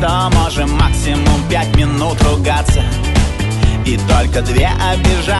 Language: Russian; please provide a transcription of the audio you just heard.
что можем максимум 5 минут ругаться, и только 2 обижаться.